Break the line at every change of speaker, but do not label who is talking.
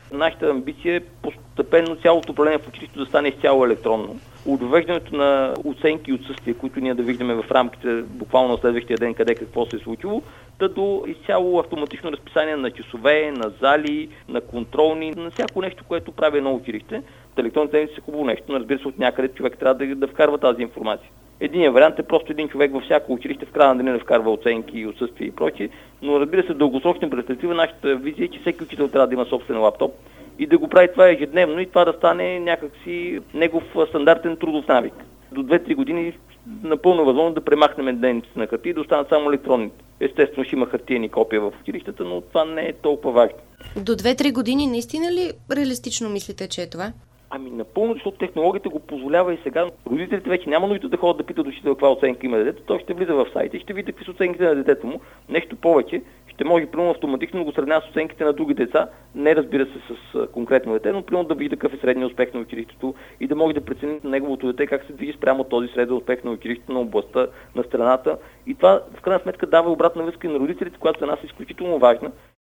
Нашата амбиция е постепенно цялото управление в училището да стане изцяло електронно. От въвеждането на оценки и отсъствия, които ние да виждаме в рамките буквално на следващия ден къде какво се е случило, до изцяло автоматично разписание на часове, на зали, на контролни, на всяко нещо, което прави едно училище. Електронните седмици са хубаво нещо, но разбира се от някъде човек трябва да вкарва тази информация. Единият вариант е просто един човек във всяко училище в края на деня да вкарва оценки, отсъствия и прочие, но разбира се, в дългосрочна перспектива нашата визия е, че всеки учител трябва да има собствен лаптоп и да го прави това ежедневно и това да стане някакси негов стандартен трудов навик. До 2-3 години напълно възможно да премахнем дневниците на хартия и да останат само електронните. Естествено ще има хартиени копия в училищата, но това не е толкова важно.
До 2-3 години наистина ли реалистично мислите, че е това?
Напълно, защото технологията го позволява и сега. Родителите вече няма нужда да ходят да питат учителя каква оценка има детето. Той ще влиза в сайта и ще види какви са оценките на детето му. Нещо повече, ще може примерно автоматично да го сравнява с оценките на други деца. Не разбира се с конкретно дете, но примерно да види какъв е средният успех на училището и да може да прецени на неговото дете как се движи спрямо този среден успех на училището, на областта, на страната. И това в крайна сметка дава обратна връзка и на родителите, която за нас е изключително важна.